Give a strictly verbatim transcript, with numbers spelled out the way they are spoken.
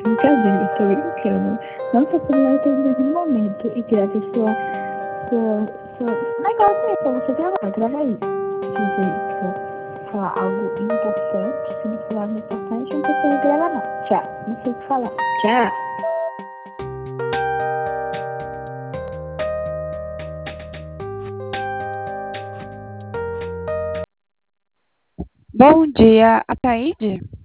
Brincadeira, tô brincando. Nossa, celular tem no momento e graças a sua, sua, sua negócio aí pra você gravar, grava aí. Se você for falar algo importante, se não falar algo importante, não precisa gravar não. Tchau. Não sei o que falar. Tchau. Bom dia, Ataíde?